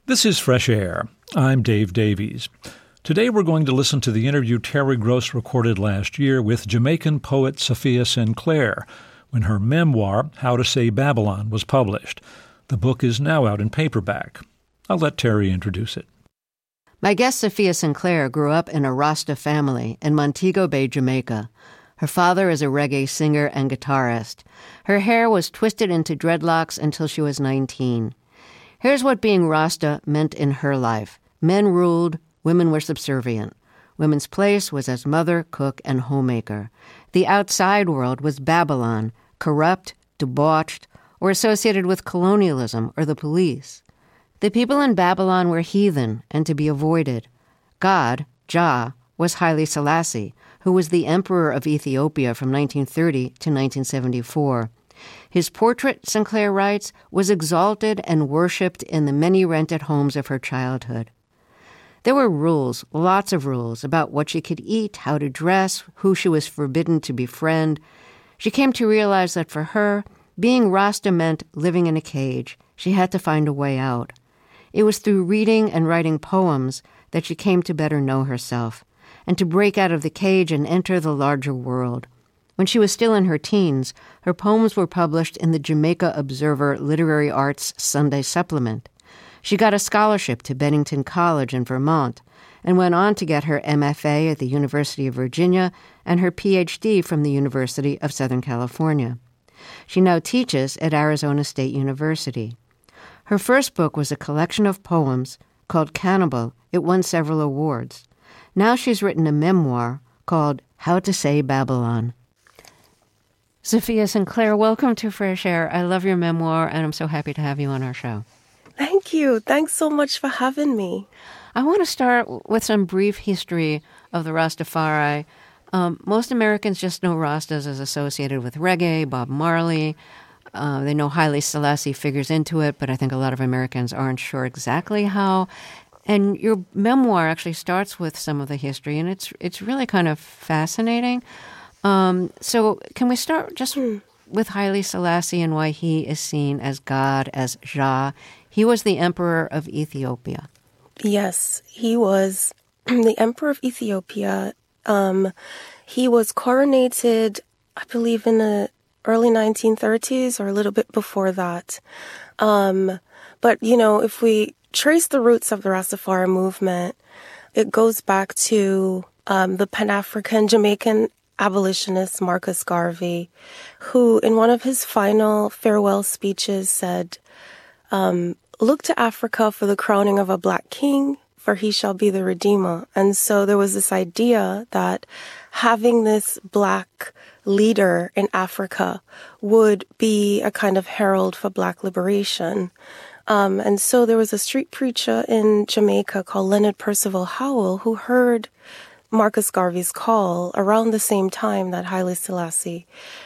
This is Fresh Air. I'm Dave Davies. Today we're going to listen to the interview Terry Gross recorded last year with Jamaican poet Sophia Sinclair when her memoir, How to Say Babylon, was published. The book is now out in paperback. I'll let Terry introduce it. My guest Sophia Sinclair grew up in a Rasta family in Montego Bay, Jamaica. Her father is a reggae singer and guitarist. Her hair was twisted into dreadlocks until she was 19. Here's what being Rasta meant in her life. Men ruled, women were subservient. Women's place was as mother, cook, and homemaker. The outside world was Babylon, corrupt, debauched, or associated with colonialism or the police. The people in Babylon were heathen and to be avoided. God, Jah, was Haile Selassie, who was the emperor of Ethiopia from 1930 to 1974. His portrait, Sinclair writes, was exalted and worshipped in the many rented homes of her childhood. There were rules, lots of rules, about what she could eat, how to dress, who she was forbidden to befriend. She came to realize that for her, being Rasta meant living in a cage. She had to find a way out. It was through reading and writing poems that she came to better know herself and to break out of the cage and enter the larger world. When she was still in her teens, her poems were published in the Jamaica Observer Literary Arts Sunday Supplement. She got a scholarship to Bennington College in Vermont and went on to get her MFA at the University of Virginia and her PhD from the University of Southern California. She now teaches at Arizona State University. Her first book was a collection of poems called Cannibal. It won several awards. Now she's written a memoir called How to Say Babylon. Sophia Sinclair, welcome to Fresh Air. I love your memoir, and I'm so happy to have you on our show. Thank you. Thanks so much for having me. I want to start with some brief history of the Rastafari. Most Americans just know Rastas as associated with reggae, Bob Marley. They know Haile Selassie figures into it, but I think a lot of Americans aren't sure exactly how. And your memoir actually starts with some of the history, and it's really kind of fascinating. So can we start just with Haile Selassie and why he is seen as God, as Jah? He was the emperor of Ethiopia. Yes, he was the emperor of Ethiopia. He was coronated, I believe, in the early 1930s or a little bit before that. But, if we trace the roots of the Rastafari movement, it goes back to the Pan-African Jamaican abolitionist Marcus Garvey, who in one of his final farewell speeches said, "Look to Africa for the crowning of a black king, for he shall be the redeemer." And so there was this idea that having this black leader in Africa would be a kind of herald for black liberation. And so there was a street preacher in Jamaica called Leonard Percival Howell who heard Marcus Garvey's call around the same time that Haile Selassie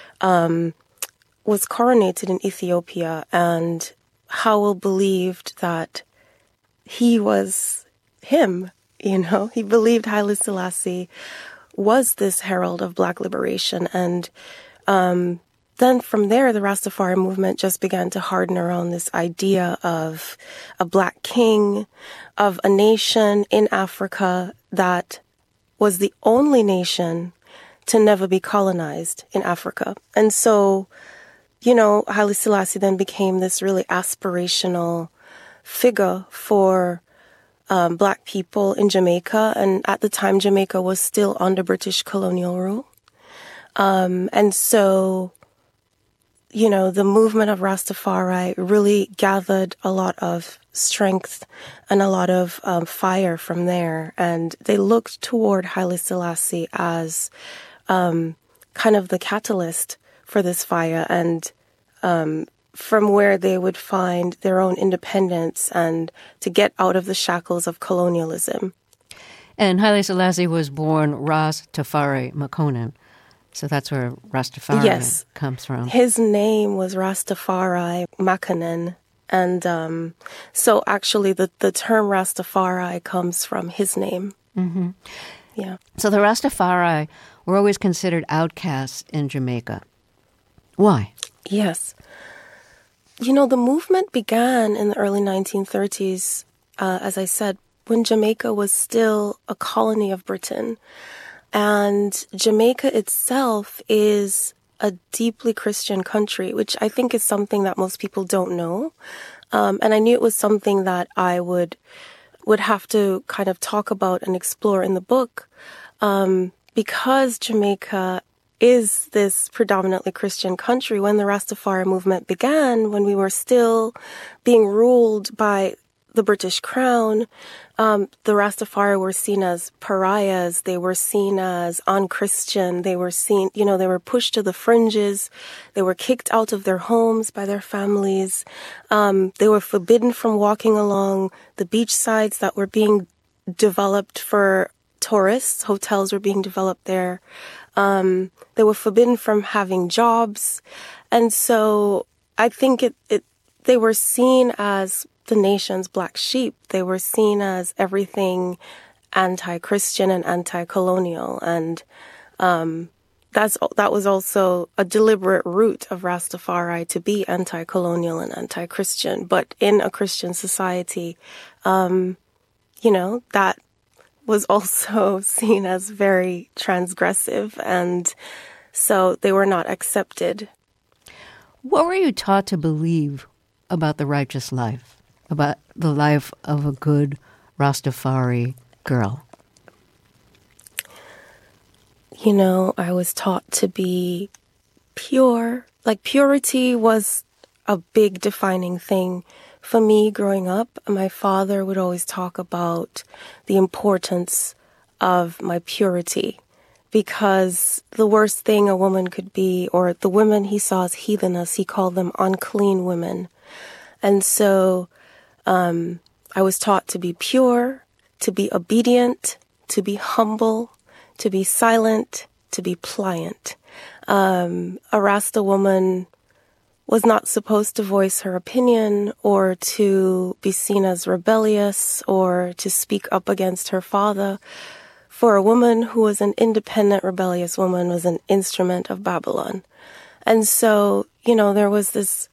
was coronated in Ethiopia. And Howell believed that he was him, He believed Haile Selassie was this herald of black liberation. And then from there, the Rastafari movement just began to harden around this idea of a black king, of a nation in Africa that was the only nation to never be colonized in Africa. And so, Haile Selassie then became this really aspirational figure for black people in Jamaica. And at the time, Jamaica was still under British colonial rule. And so, the movement of Rastafari really gathered a lot of strength and a lot of fire from there. And they looked toward Haile Selassie as kind of the catalyst for this fire and from where they would find their own independence and to get out of the shackles of colonialism. And Haile Selassie was born Ras Tafari Makonnen. So that's where Rastafari comes from. His name was Rastafari Makonnen. And so actually the term Rastafari comes from his name. Mm-hmm. Yeah. So the Rastafari were always considered outcasts in Jamaica. Why? Yes. The movement began in the early 1930s as I said, when Jamaica was still a colony of Britain. And Jamaica itself is a deeply Christian country, which I think is something that most people don't know. And I knew it was something that I would have to kind of talk about and explore in the book, because Jamaica is this predominantly Christian country. When the Rastafari movement began, when we were still being ruled by the British Crown, the Rastafari were seen as pariahs. They were seen as unchristian. They were seen, they were pushed to the fringes. They were kicked out of their homes by their families. They were forbidden from walking along the beach sides that were being developed for tourists. Hotels were being developed there. They were forbidden from having jobs. And so I think they were seen as the nation's black sheep. They were seen as everything anti-Christian and anti-colonial. And that was also a deliberate route of Rastafari to be anti-colonial and anti-Christian. But in a Christian society, that was also seen as very transgressive. And so they were not accepted. What were you taught to believe about the righteous life? About the life of a good Rastafari girl? I was taught to be pure. Like, purity was a big defining thing for me growing up. My father would always talk about the importance of my purity, because the worst thing a woman could be, or the women he saw as heatheness, he called them unclean women. And so I was taught to be pure, to be obedient, to be humble, to be silent, to be pliant. A Rasta woman was not supposed to voice her opinion or to be seen as rebellious or to speak up against her father. For a woman who was an independent, rebellious woman was an instrument of Babylon. And so, there was this,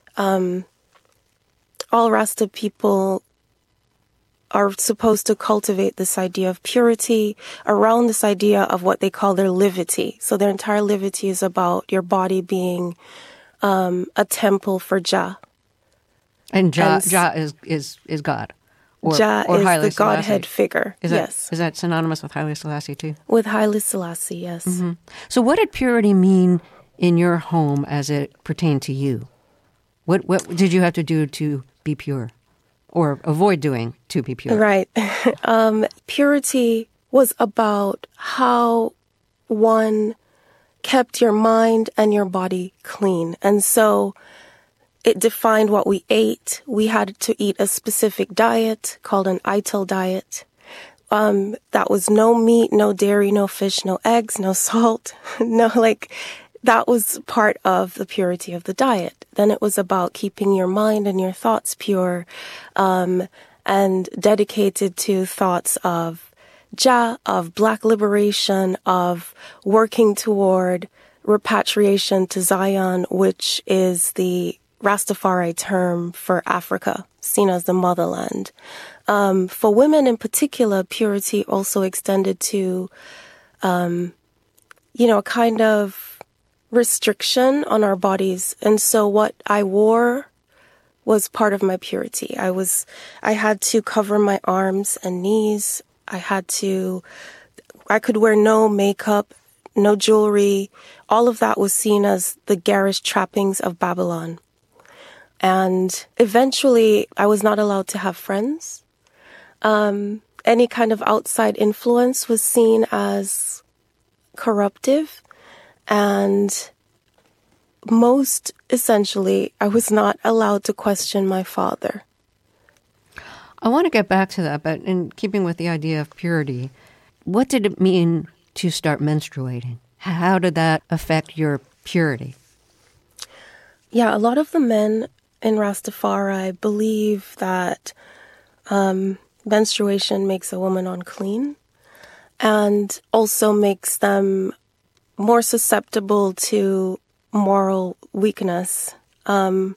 all Rasta people are supposed to cultivate this idea of purity around this idea of what they call their livity. So their entire livity is about your body being a temple for Jah. And Jah is God. Jah or is Haile the Godhead Selassie. figure. Is that synonymous with Haile Selassie too? With Haile Selassie, yes. Mm-hmm. So what did purity mean in your home as it pertained to you? What did you have to do to be pure, or avoid doing to be pure? Right. Purity was about how one kept your mind and your body clean. And so it defined what we ate. We had to eat a specific diet called an ITIL diet. That was no meat, no dairy, no fish, no eggs, no salt, that was part of the purity of the diet. Then it was about keeping your mind and your thoughts pure, and dedicated to thoughts of Jah, of Black liberation, of working toward repatriation to Zion, which is the Rastafari term for Africa, seen as the motherland. For women in particular, purity also extended to, a kind of restriction on our bodies. And so what I wore was part of my purity. I had to cover my arms and knees. I could wear no makeup, no jewelry. All of that was seen as the garish trappings of Babylon. And eventually I was not allowed to have friends. Any kind of outside influence was seen as corruptive. And most essentially, I was not allowed to question my father. I want to get back to that, but in keeping with the idea of purity, what did it mean to start menstruating? How did that affect your purity? Yeah, a lot of the men in Rastafari believe that menstruation makes a woman unclean and also makes them more susceptible to moral weakness.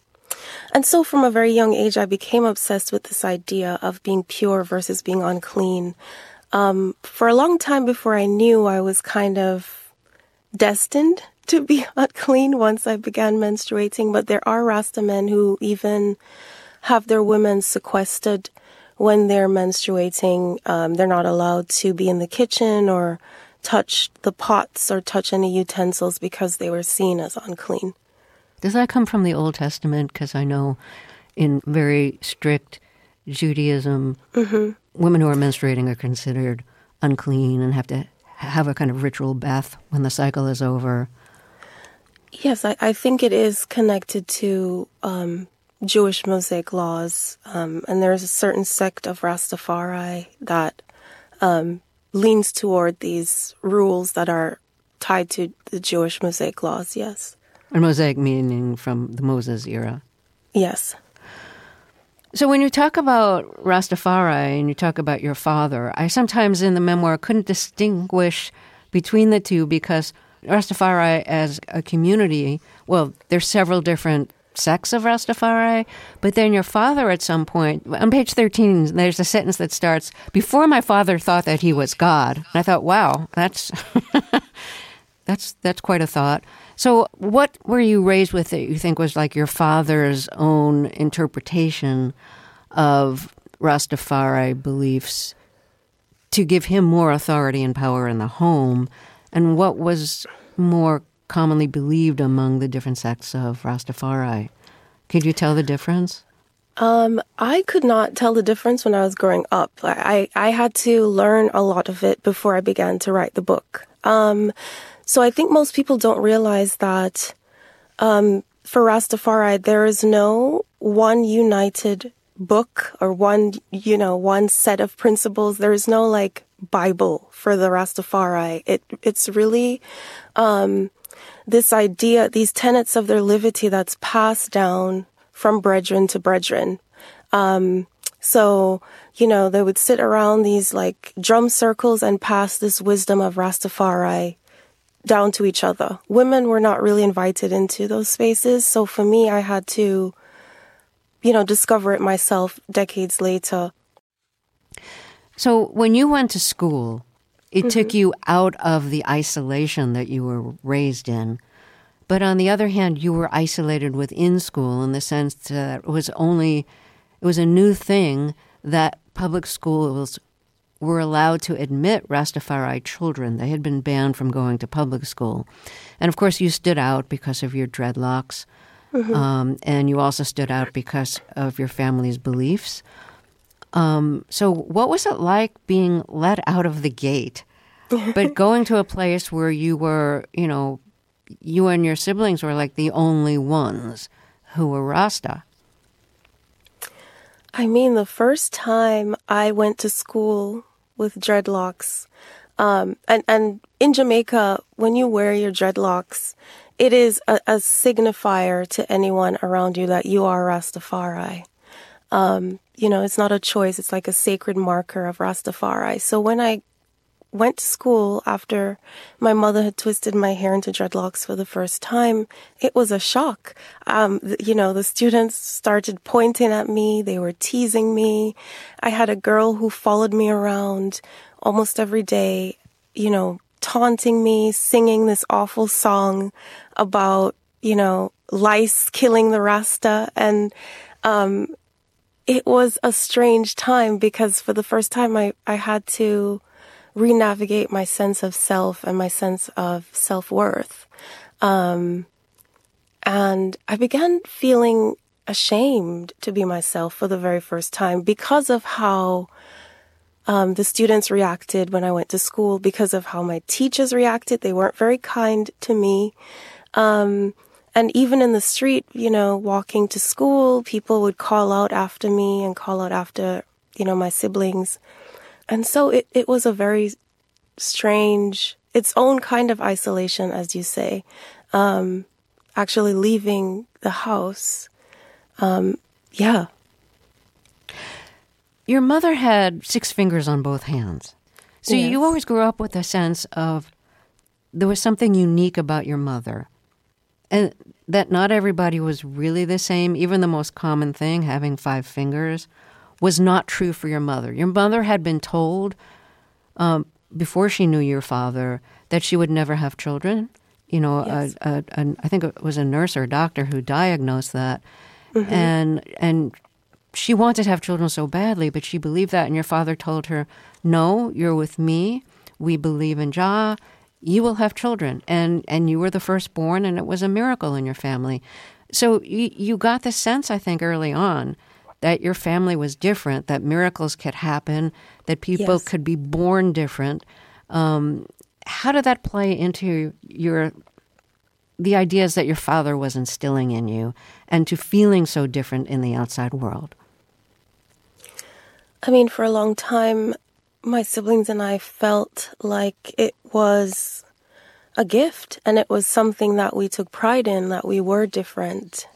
And so from a very young age, I became obsessed with this idea of being pure versus being unclean. For a long time before I knew, I was kind of destined to be unclean once I began menstruating. But there are Rasta men who even have their women sequestered when they're menstruating. They're not allowed to be in the kitchen or touch the pots or touch any utensils because they were seen as unclean. Does that come from the Old Testament? Because I know in very strict Judaism, women who are menstruating are considered unclean and have to have a kind of ritual bath when the cycle is over. Yes, I think it is connected to Jewish Mosaic laws. And there's a certain sect of Rastafari that leans toward these rules that are tied to the Jewish Mosaic laws, yes. And Mosaic meaning from the Moses era. Yes. So when you talk about Rastafari and you talk about your father, I sometimes in the memoir couldn't distinguish between the two because Rastafari as a community, well, there's several different sects of Rastafari, but then your father at some point, on page 13, there's a sentence that starts, "Before my father thought that he was God." And I thought, wow, that's that's quite a thought. So what were you raised with that you think was like your father's own interpretation of Rastafari beliefs to give him more authority and power in the home? And what was more commonly believed among the different sects of Rastafari? Could you tell the difference? I could not tell the difference when I was growing up. I had to learn a lot of it before I began to write the book. So I think most people don't realize that for Rastafari, there is no one united book or one set of principles. There is no like Bible for the Rastafari. It's really this idea, these tenets of their livity that's passed down from brethren to brethren. So, they would sit around these like drum circles and pass this wisdom of Rastafari down to each other. Women were not really invited into those spaces. So for me, I had to, discover it myself decades later. So when you went to school, it took you out of the isolation that you were raised in. But on the other hand, you were isolated within school in the sense that it was a new thing that public schools were allowed to admit Rastafari children. They had been banned from going to public school. And of course, you stood out because of your dreadlocks. And you also stood out because of your family's beliefs. So what was it like being let out of the gate, but going to a place where you were, you and your siblings were like the only ones who were Rasta? I mean, the first time I went to school with dreadlocks, and in Jamaica, when you wear your dreadlocks, it is a signifier to anyone around you that you are Rastafari. It's not a choice. It's like a sacred marker of Rastafari. So when I went to school after my mother had twisted my hair into dreadlocks for the first time, it was a shock. The students started pointing at me. They were teasing me. I had a girl who followed me around almost every day, taunting me, singing this awful song about, lice killing the Rasta. And it was a strange time because for the first time I had to re-navigate my sense of self and my sense of self-worth. And I began feeling ashamed to be myself for the very first time because of how the students reacted when I went to school, because of how my teachers reacted. They weren't very kind to me. And even in the street, walking to school, people would call out after me and call out after, my siblings. And so it was a very strange, its own kind of isolation, as you say, actually leaving the house. Yeah. Your mother had 6 fingers on both hands. So Yes. you always grew up with a sense of there was something unique about your mother. And that not everybody was really the same, even the most common thing, having 5 fingers, was not true for your mother. Your mother had been told before she knew your father that she would never have children. You know, Yes. I think it was a nurse or a doctor who diagnosed that. And she wanted to have children so badly, but she believed that. And your father told her, no, you're with me. We believe in Jah. You will have children. And you were the firstborn, and it was a miracle in your family. So you got the sense, I think, early on that your family was different, that miracles could happen, that people Yes. could be born different. How did that play into the ideas that your father was instilling in you and to feeling so different in the outside world? I mean, for a long time, my siblings and I felt like it was a gift, and it was something that we took pride in, that we were different.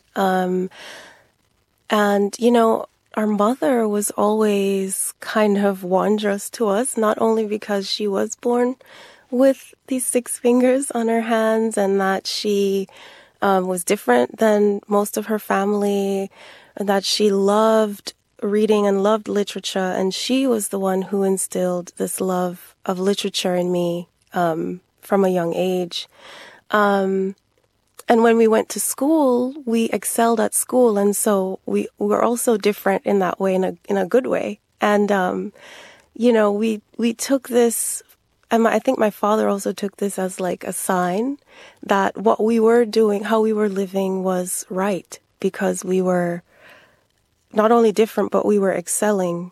And, you know, our mother was always kind of wondrous to us, not only because she was born with these 6 fingers on her hands and that she was different than most of her family, that she loved reading and loved literature. And she was the one who instilled this love of literature in me from a young age. And when we went to school, we excelled at school. And so we were also different in that way, in a good way. And, you know, we took this, and I think my father also took this as like a sign that what we were doing, how we were living was right, because we were not only different, but we were excelling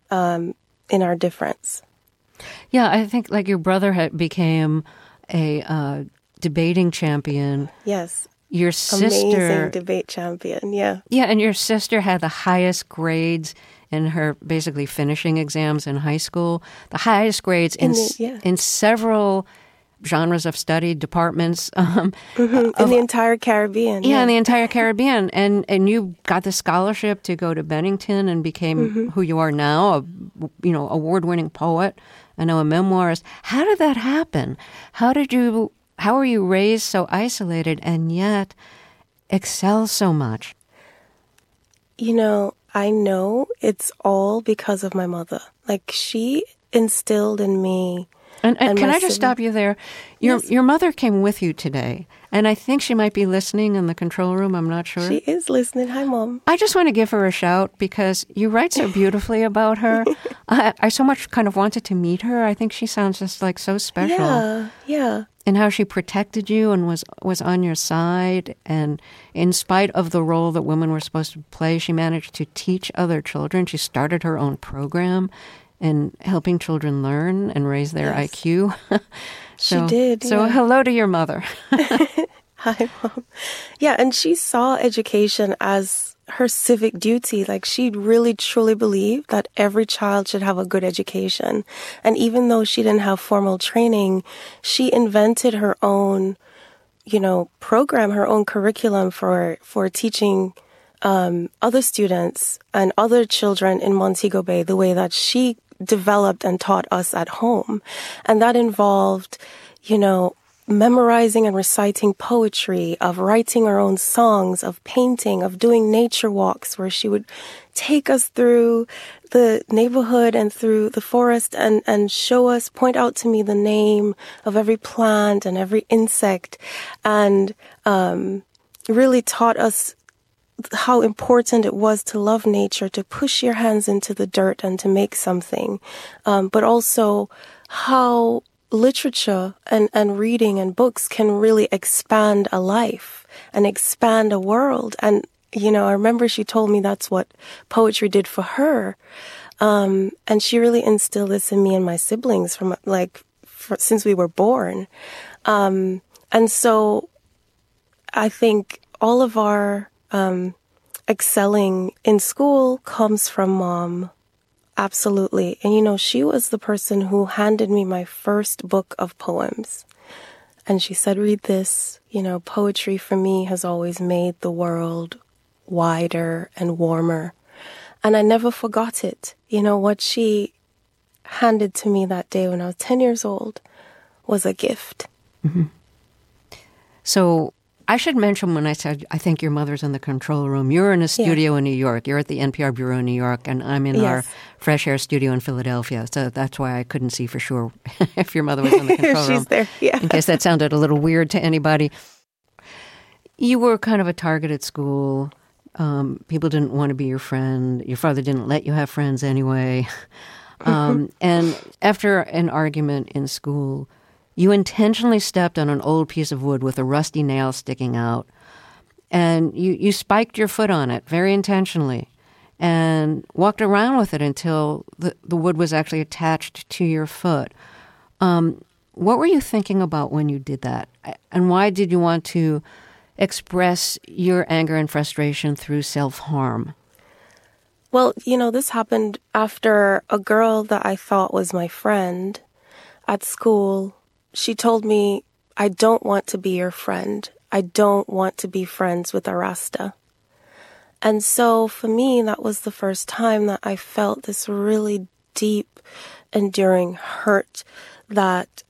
in our difference. Yeah, I think like your brother became a debating champion. Yes. Your sister, amazing debate champion, yeah. Yeah, and your sister had the highest grades in her basically finishing exams in high school, the highest grades in several genres of study, departments. In the entire Caribbean. Yeah, in the entire Caribbean. And you got the scholarship to go to Bennington and became who you are now, award-winning poet, I know a memoirist. How did that happen? How were you raised so isolated and yet excel so much? You know, I know it's all because of my mother. Like, she instilled in me. And can I just stop you there? Your mother came with you today, and I think she might be listening in the control room. I'm not sure. She is listening. Hi, Mom. I just want to give her a shout because you write so beautifully about her. I so much kind of wanted to meet her. I think she sounds just like so special. Yeah. And how she protected you and was on your side. And in spite of the role that women were supposed to play, she managed to teach other children. She started her own program in helping children learn and raise their IQ. She did. So hello to your mother. Hi, Mom. Yeah, and she saw education as her civic duty. Like, she really, truly believed that every child should have a good education. And even though she didn't have formal training, she invented her own, program, her own curriculum for teaching other students and other children in Montego Bay the way that she developed and taught us at home. And that involved, memorizing and reciting poetry, of writing our own songs, of painting, of doing nature walks where she would take us through the neighborhood and through the forest and point out to me the name of every plant and every insect, and really taught us how important it was to love nature, to push your hands into the dirt and to make something, but also how literature and reading and books can really expand a life and expand a world. And, I remember she told me that's what poetry did for her. And she really instilled this in me and my siblings since we were born. And so I think all of our excelling in school comes from Mom. Absolutely. And, she was the person who handed me my first book of poems. And she said, read this. Poetry for me has always made the world wider and warmer. And I never forgot it. What she handed to me that day when I was 10 years old was a gift. Mm-hmm. So I should mention when I said I think your mother's in the control room, you're in a studio in New York. You're at the NPR Bureau in New York, and I'm in our Fresh Air studio in Philadelphia. So that's why I couldn't see for sure if your mother was in the control room. She's there, yeah. In case that sounded a little weird to anybody. You were kind of a target at school. People didn't want to be your friend. Your father didn't let you have friends anyway. And after an argument in school, you intentionally stepped on an old piece of wood with a rusty nail sticking out, and you spiked your foot on it very intentionally and walked around with it until the wood was actually attached to your foot. What were you thinking about when you did that? And why did you want to express your anger and frustration through self-harm? Well, this happened after a girl that I thought was my friend at school. She told me, I don't want to be your friend. I don't want to be friends with a Rasta. And so for me, that was the first time that I felt this really deep, enduring hurt that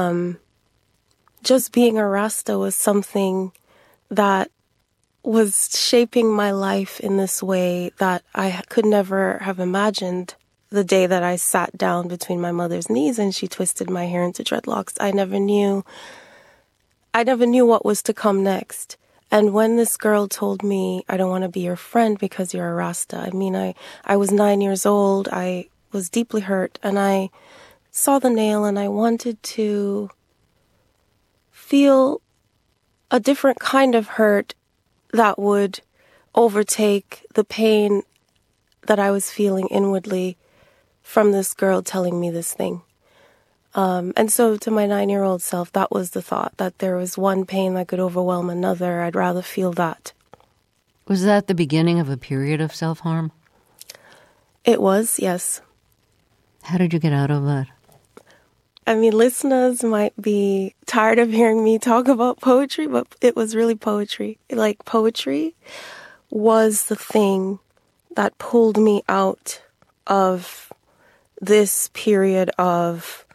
just being a Rasta was something that was shaping my life in this way that I could never have imagined. The day that I sat down between my mother's knees and she twisted my hair into dreadlocks, I never knew what was to come next. And when this girl told me, I don't want to be your friend because you're a Rasta, I was 9 years old, I was deeply hurt, and I saw the nail and I wanted to feel a different kind of hurt that would overtake the pain that I was feeling inwardly from this girl telling me this thing. And so to my 9-year-old self, that was the thought, that there was one pain that could overwhelm another. I'd rather feel that. Was that the beginning of a period of self-harm? It was, yes. How did you get out of that? Listeners might be tired of hearing me talk about poetry, but it was really poetry. Poetry was the thing that pulled me out of this period of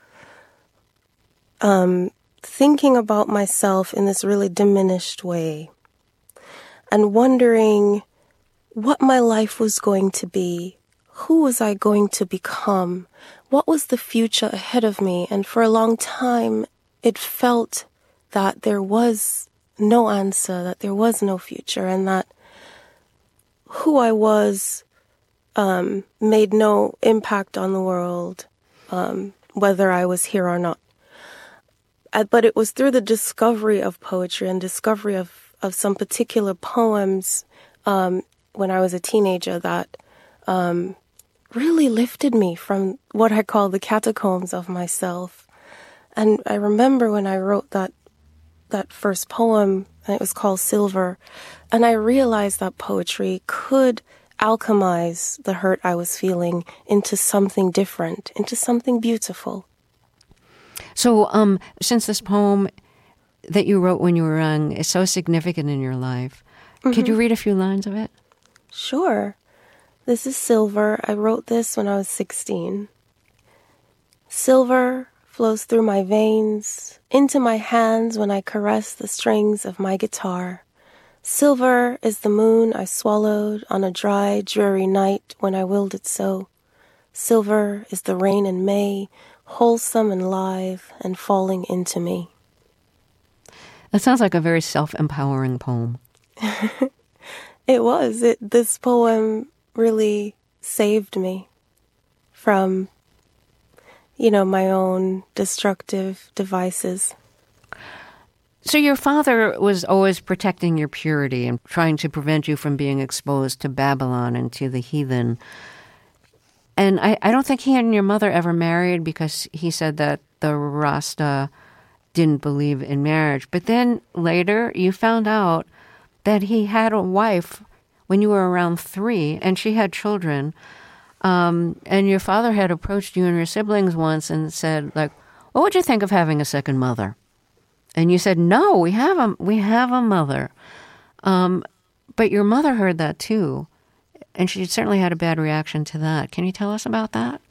thinking about myself in this really diminished way and wondering what my life was going to be. Who was I going to become? What was the future ahead of me? And for a long time, it felt that there was no answer, that there was no future, and that who I was made no impact on the world, whether I was here or not. But it was through the discovery of poetry and discovery of some particular poems when I was a teenager that really lifted me from what I call the catacombs of myself. And I remember when I wrote that first poem, and it was called Silver, and I realized that poetry could alchemize the hurt I was feeling into something different, into something beautiful. So since this poem that you wrote when you were young is so significant in your life, could you read a few lines of it? Sure. This is Silver. I wrote this when I was 16. Silver flows through my veins, into my hands when I caress the strings of my guitar. Silver is the moon I swallowed on a dry, dreary night when I willed it so. Silver is the rain in May, wholesome and live and falling into me. That sounds like a very self-empowering poem. It was. This poem really saved me from, my own destructive devices. So your father was always protecting your purity and trying to prevent you from being exposed to Babylon and to the heathen. And I don't think he and your mother ever married because he said that the Rasta didn't believe in marriage. But then later you found out that he had a wife when you were around 3 and she had children. And your father had approached you and your siblings once and said, what would you think of having a second mother? And you said, no, we have a mother. But your mother heard that too. And she certainly had a bad reaction to that. Can you tell us about that?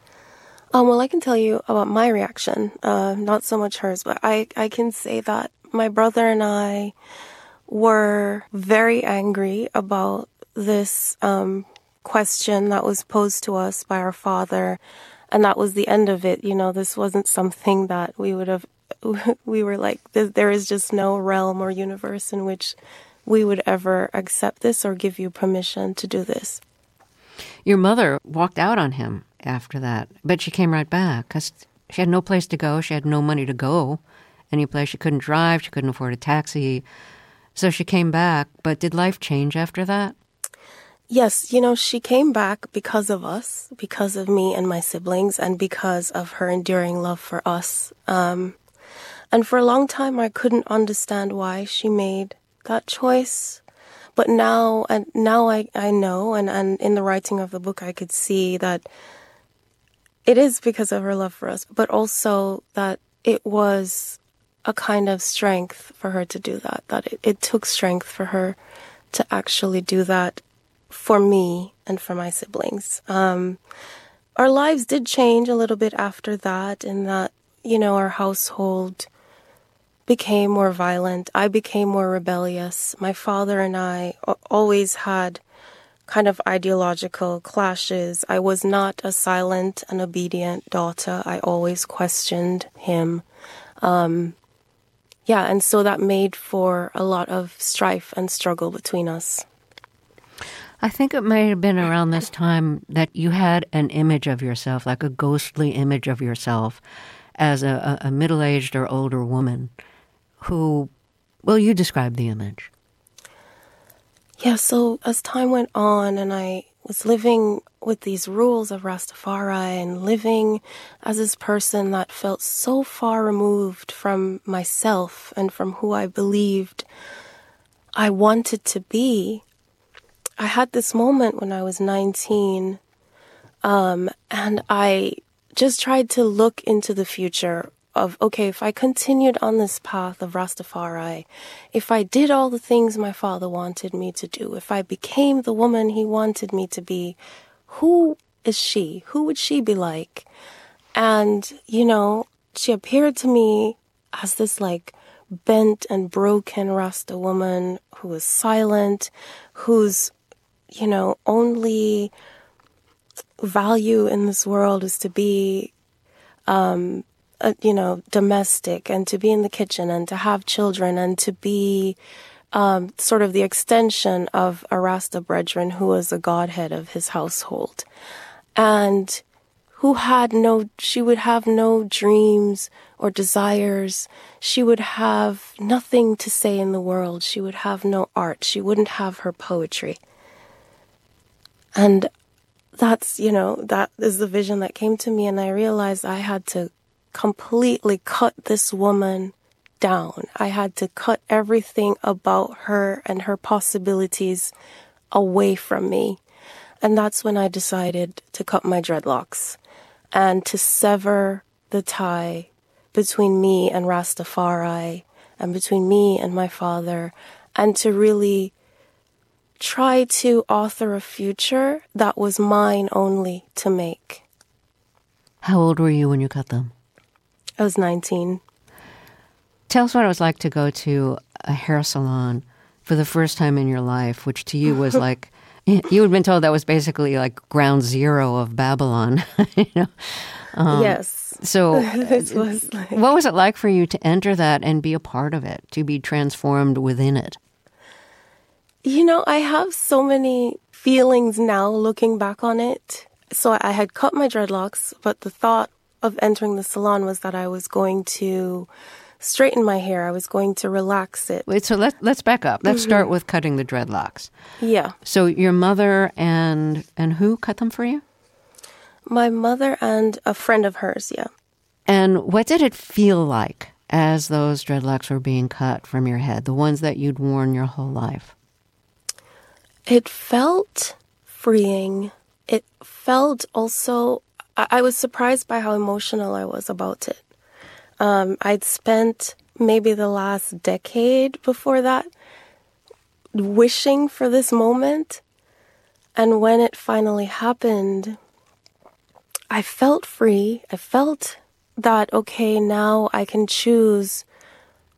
Well, I can tell you about my reaction, not so much hers, but I can say that my brother and I were very angry about this question that was posed to us by our father, and that was the end of it. This wasn't something that we were like, there is just no realm or universe in which we would ever accept this or give you permission to do this. Your mother walked out on him after that, but she came right back because she had no place to go. She had no money to go any place. She couldn't drive. She couldn't afford a taxi. So she came back. But did life change after that? Yes, she came back because of us, because of me and my siblings, and because of her enduring love for us. And for a long time, I couldn't understand why she made that choice. But now I know, and in the writing of the book, I could see that it is because of her love for us, but also that it was a kind of strength for her to do that it took strength for her to actually do that for me and for my siblings. Our lives did change a little bit after that, in that, our household became more violent. I became more rebellious. My father and I always had kind of ideological clashes. I was not a silent and obedient daughter. I always questioned him. And so that made for a lot of strife and struggle between us. I think it may have been around this time that you had an image of yourself, like a ghostly image of yourself, as a middle-aged or older woman who, well, you describe the image. Yeah, so as time went on and I was living with these rules of Rastafari and living as this person that felt so far removed from myself and from who I believed I wanted to be, I had this moment when I was 19, and I just tried to look into the future of, okay, if I continued on this path of Rastafari, if I did all the things my father wanted me to do, if I became the woman he wanted me to be, who is she? Who would she be like? And, she appeared to me as this like bent and broken Rasta woman who was silent, whose, only value in this world is to be, domestic and to be in the kitchen and to have children and to be sort of the extension of a Rasta brethren who was the godhead of his household. And she would have no dreams or desires. She would have nothing to say in the world. She would have no art. She wouldn't have her poetry. And that's, that is the vision that came to me. And I realized I had to completely cut this woman down. I had to cut everything about her and her possibilities away from me. And that's when I decided to cut my dreadlocks and to sever the tie between me and Rastafari and between me and my father, and to really try to author a future that was mine only to make. How old were you when you cut them? I was 19. Tell us what it was like to go to a hair salon for the first time in your life, which to you was like, you had been told that was basically like ground zero of Babylon. Yes. So This was like... what was it like for you to enter that and be a part of it, to be transformed within it? I have so many feelings now looking back on it. So I had cut my dreadlocks, but the thought of entering the salon was that I was going to straighten my hair. I was going to relax it. Wait, so let's back up. Let's start with cutting the dreadlocks. Yeah. So your mother and who cut them for you? My mother and a friend of hers, yeah. And what did it feel like as those dreadlocks were being cut from your head, the ones that you'd worn your whole life? It felt freeing. It felt also... I was surprised by how emotional I was about it. I'd spent maybe the last decade before that wishing for this moment. And when it finally happened, I felt free. I felt that, okay, now I can choose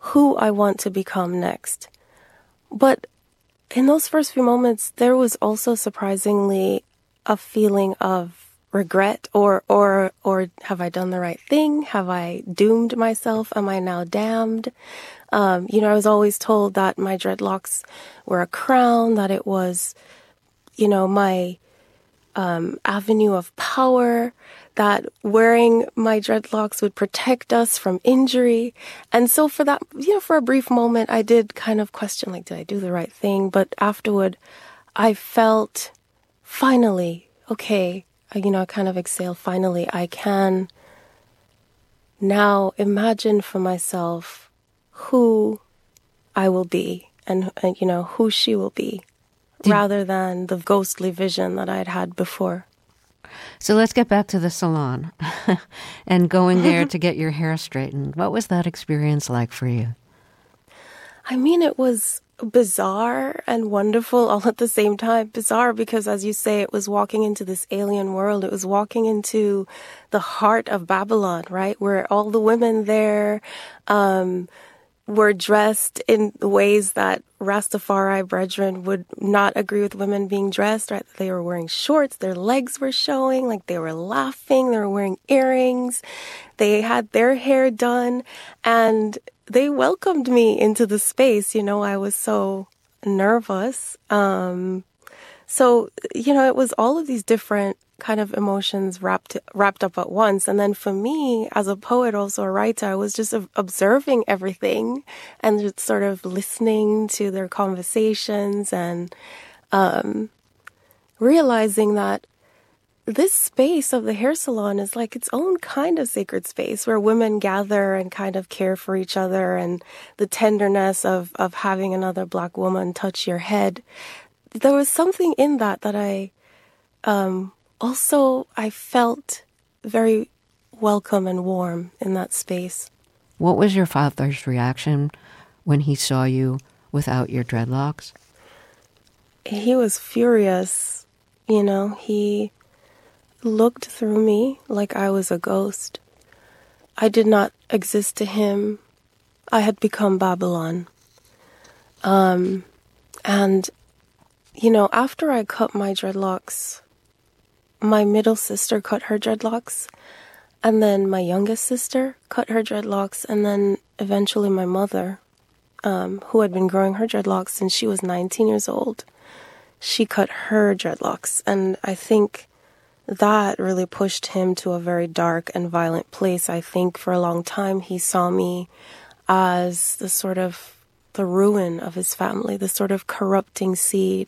who I want to become next. But in those first few moments, there was also surprisingly a feeling of regret or have I done the right thing? Have I doomed myself? Am I now damned? I was always told that my dreadlocks were a crown, that it was, my avenue of power, that wearing my dreadlocks would protect us from injury. And so for that, for a brief moment, I did kind of question, like, did I do the right thing? But afterward, I felt finally, okay, I kind of exhaled. Finally, I can now imagine for myself who I will be and who she will be, rather than the ghostly vision that I'd had before. So let's get back to the salon and going there to get your hair straightened. What was that experience like for you? I mean, it was bizarre and wonderful all at the same time. Bizarre because, as you say, it was walking into this alien world. It was walking into the heart of Babylon, right? Where all the women there were dressed in ways that Rastafari brethren would not agree with women being dressed, right? They were wearing shorts, their legs were showing, like they were laughing, they were wearing earrings, they had their hair done, and they welcomed me into the space. I was so nervous. It was all of these different kind of emotions wrapped up at once. And then for me, as a poet, also a writer, I was just observing everything and just sort of listening to their conversations and realizing that this space of the hair salon is like its own kind of sacred space where women gather and kind of care for each other, and the tenderness of having another Black woman touch your head. There was something in that I I felt very welcome and warm in that space. What was your father's reaction when he saw you without your dreadlocks? He was furious. He looked through me like I was a ghost. I did not exist to him. I had become Babylon. After I cut my dreadlocks, my middle sister cut her dreadlocks, and then my youngest sister cut her dreadlocks, and then eventually my mother, who had been growing her dreadlocks since she was 19 years old, she cut her dreadlocks. And I think that really pushed him to a very dark and violent place. I think for a long time he saw me as the ruin of his family, the sort of corrupting seed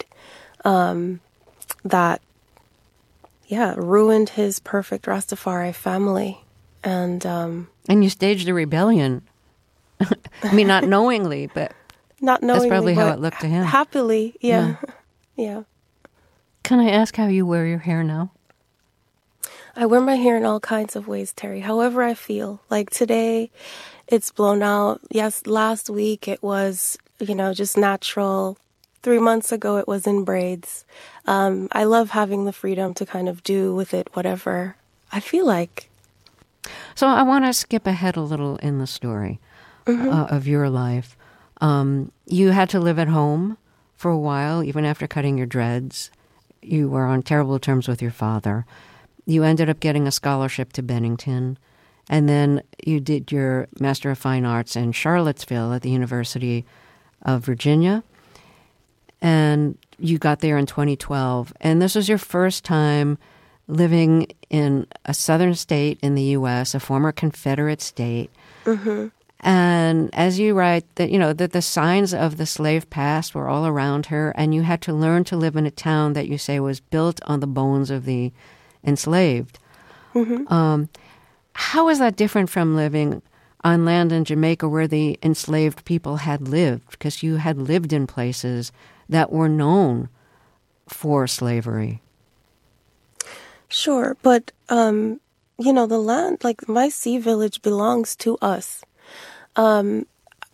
that ruined his perfect Rastafari family. And you staged a rebellion. I mean, not knowingly, but not knowingly, that's probably how it looked to him. Happily, yeah. Can I ask how you wear your hair now? I wear my hair in all kinds of ways, Terry, however I feel. Like today, it's blown out. Yes, last week it was, just natural. 3 months ago, it was in braids. I love having the freedom to kind of do with it whatever I feel like. So I want to skip ahead a little in the story of your life. You had to live at home for a while, even after cutting your dreads. You were on terrible terms with your father. You ended up getting a scholarship to Bennington, and then you did your Master of Fine Arts in Charlottesville at the University of Virginia, and you got there in 2012. And this was your first time living in a southern state in the U.S., a former Confederate state. Mm-hmm. And as you write, that the signs of the slave past were all around her, and you had to learn to live in a town that you say was built on the bones of the enslaved. Mm-hmm. How is that different from living on land in Jamaica where the enslaved people had lived? Because you had lived in places that were known for slavery. Sure, but, the land, like my sea village belongs to us. And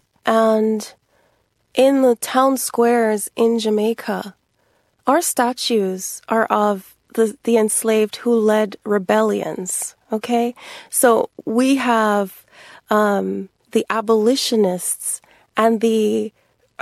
in the town squares in Jamaica, our statues are of the enslaved who led rebellions, okay? So we have the abolitionists and the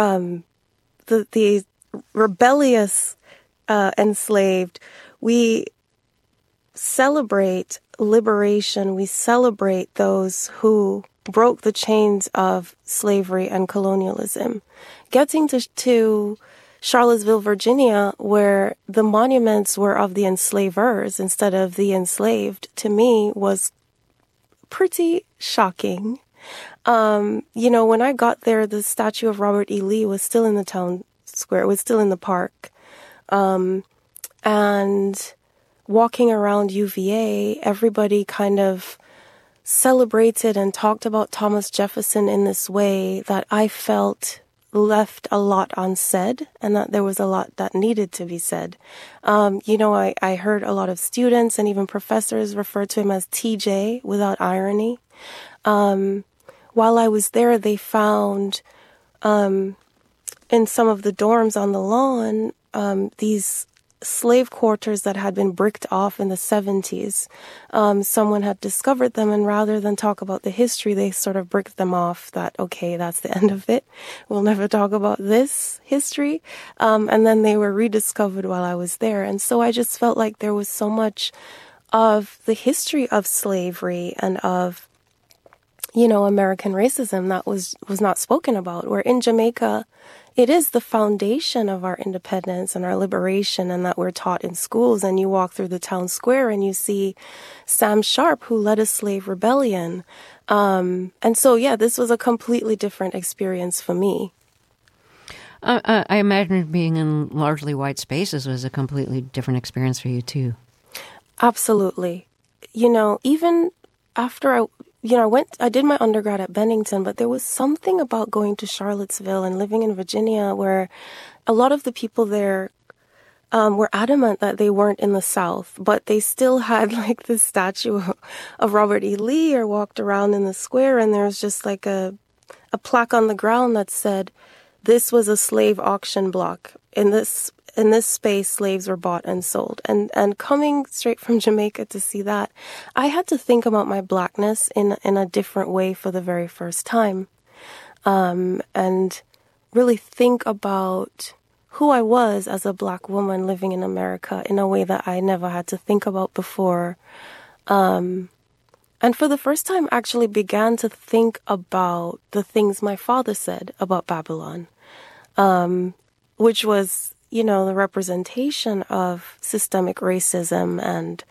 rebellious enslaved, we celebrate liberation. We celebrate those who broke the chains of slavery and colonialism. Getting to Charlottesville, Virginia, where the monuments were of the enslavers instead of the enslaved, to me was pretty shocking. When I got there, the statue of Robert E. Lee was still in the town square. It was still in the park. And walking around UVA, everybody kind of celebrated and talked about Thomas Jefferson in this way that I felt left a lot unsaid, and that there was a lot that needed to be said. I heard a lot of students and even professors refer to him as TJ without irony. While I was there, they found in some of the dorms on the lawn these slave quarters that had been bricked off in the 70s. Someone had discovered them, and rather than talk about the history, they sort of bricked them off that, okay, that's the end of it. We'll never talk about this history. And then they were rediscovered while I was there. And so I just felt like there was so much of the history of slavery and of, American racism that was not spoken about, where in Jamaica, it is the foundation of our independence and our liberation, and that we're taught in schools. And you walk through the town square and you see Sam Sharp, who led a slave rebellion. And so, this was a completely different experience for me. I imagine being in largely white spaces was a completely different experience for you, too. Absolutely. Even after I did my undergrad at Bennington, but there was something about going to Charlottesville and living in Virginia where a lot of the people there were adamant that they weren't in the South, but they still had like this statue of Robert E. Lee, or walked around in the square, and there was just like a plaque on the ground that said, "This was a slave auction block. In this space, slaves were bought and sold." And coming straight from Jamaica to see that, I had to think about my Blackness in a different way for the very first time, and really think about who I was as a Black woman living in America in a way that I never had to think about before. And for the first time, actually began to think about the things my father said about Babylon, which was, the representation of systemic racism and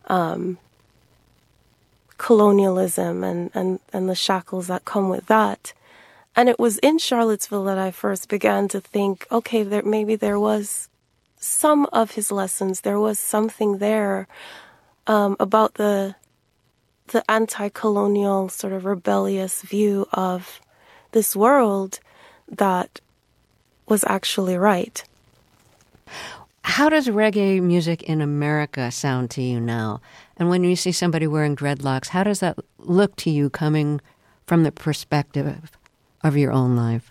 colonialism and the shackles that come with that. And it was in Charlottesville that I first began to think, okay, maybe there was some of his lessons. There was something there about the anti-colonial sort of rebellious view of this world that was actually right. How does reggae music in America sound to you now? And when you see somebody wearing dreadlocks, how does that look to you coming from the perspective of your own life?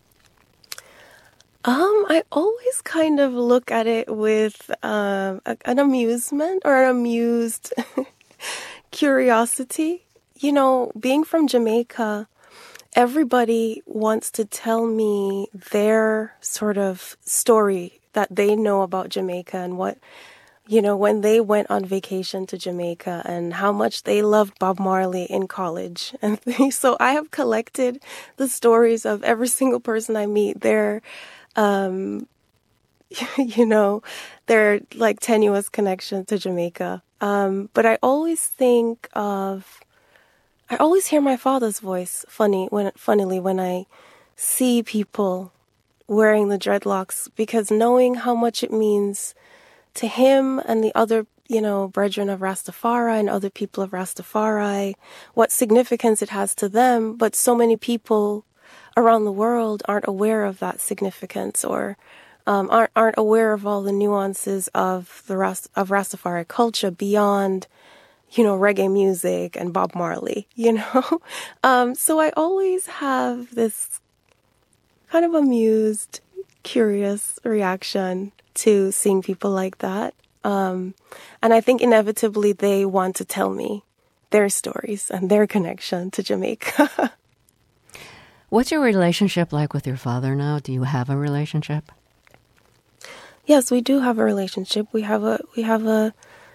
I always kind of look at it with an amusement or an amused curiosity. Being from Jamaica, everybody wants to tell me their sort of story that they know about Jamaica and what, when they went on vacation to Jamaica and how much they loved Bob Marley in college. And so I have collected the stories of every single person I meet, their like tenuous connection to Jamaica. But I always hear my father's voice funnily when I see people wearing the dreadlocks, because knowing how much it means to him and the other, brethren of Rastafari and other people of Rastafari, what significance it has to them, but so many people around the world aren't aware of that significance, or aren't aware of all the nuances of Rastafari culture beyond, reggae music and Bob Marley, So I always have this kind of amused, curious reaction to seeing people like that. And I think inevitably they want to tell me their stories and their connection to Jamaica. What's your relationship like with your father now? Do you have a relationship? Yes, we do have a relationship. We have a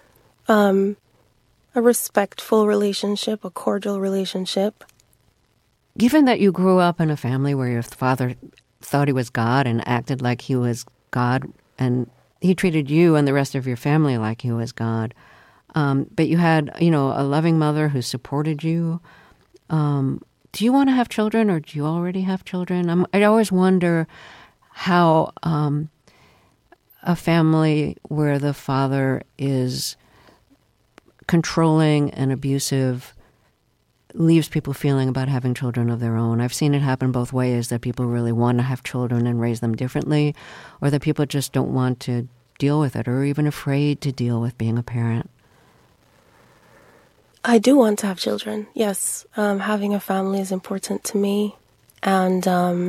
respectful relationship, a cordial relationship. Given that you grew up in a family where your father thought he was God and acted like he was God, and he treated you and the rest of your family like he was God, but you had, a loving mother who supported you. Do you want to have children, or do you already have children? I always wonder how a family where the father is controlling and abusive leaves people feeling about having children of their own. I've seen it happen both ways, that people really want to have children and raise them differently, or that people just don't want to deal with it, or even afraid to deal with being a parent. I do want to have children, yes. Having a family is important to me. And,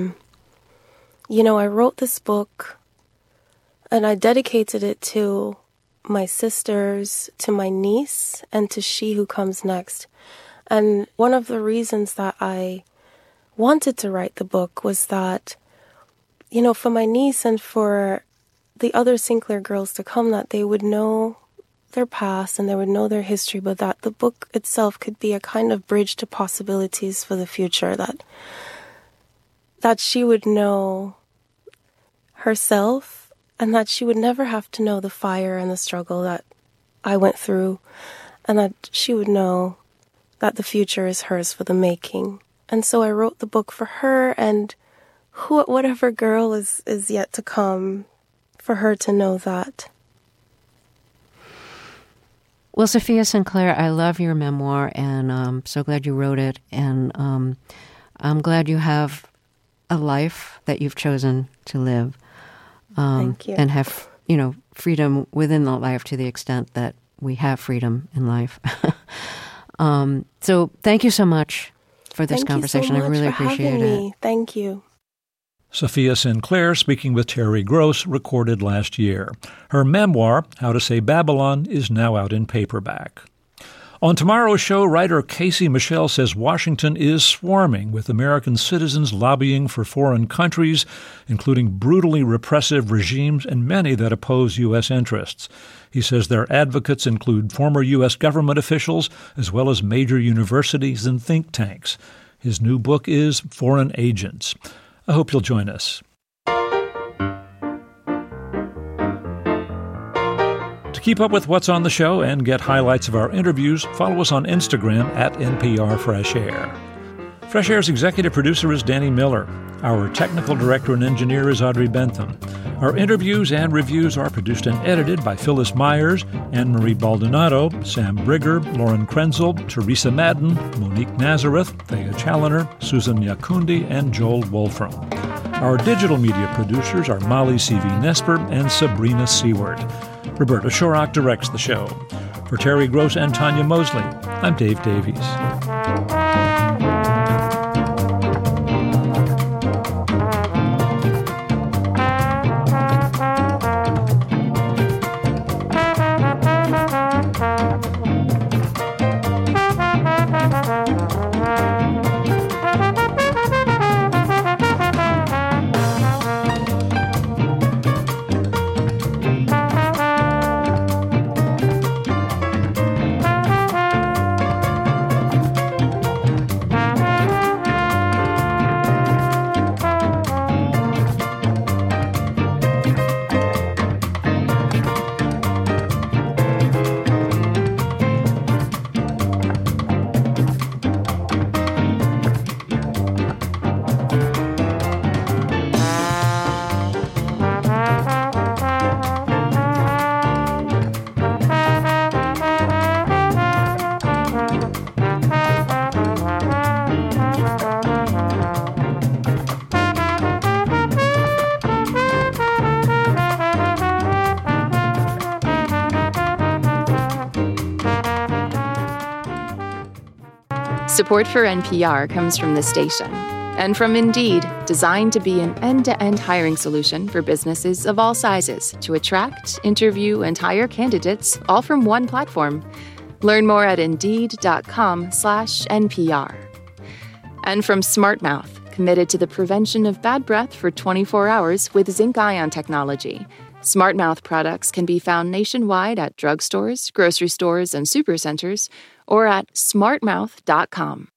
I wrote this book and I dedicated it to my sisters, to my niece, and to She Who Comes Next. And one of the reasons that I wanted to write the book was that, for my niece and for the other Sinclair girls to come, that they would know their past and they would know their history, but that the book itself could be a kind of bridge to possibilities for the future, that she would know herself and that she would never have to know the fire and the struggle that I went through, and that she would know that the future is hers for the making. And so I wrote the book for her and whatever girl is yet to come, for her to know that. Well, Sophia Sinclair, I love your memoir, and I'm so glad you wrote it. And I'm glad you have a life that you've chosen to live. Thank you. And have, freedom within the life to the extent that we have freedom in life. So thank you so much for this conversation. I really appreciate it. Thank you. Sophia Sinclair speaking with Terry Gross, recorded last year. Her memoir, How to Say Babylon, is now out in paperback. On tomorrow's show, writer Casey Michelle says Washington is swarming with American citizens lobbying for foreign countries, including brutally repressive regimes and many that oppose U.S. interests. He says their advocates include former U.S. government officials as well as major universities and think tanks. His new book is Foreign Agents. I hope you'll join us. To keep up with what's on the show and get highlights of our interviews, follow us on Instagram at NPR Fresh Air. Fresh Air's executive producer is Danny Miller. Our technical director and engineer is Audrey Bentham. Our interviews and reviews are produced and edited by Phyllis Myers, Anne-Marie Baldonado, Sam Brigger, Lauren Krenzel, Teresa Madden, Monique Nazareth, Thea Challoner, Susan Yakundi, and Joel Wolfram. Our digital media producers are Molly C.V. Nesper and Sabrina Seward. Roberta Shorrock directs the show. For Terry Gross and Tanya Mosley, I'm Dave Davies. Support for NPR comes from this station and from Indeed, designed to be an end-to-end hiring solution for businesses of all sizes to attract, interview, and hire candidates all from one platform. Learn more at Indeed.com/NPR. And from SmartMouth, committed to the prevention of bad breath for 24 hours with zinc ion technology. SmartMouth products can be found nationwide at drugstores, grocery stores, and supercenters, or at smartmouth.com.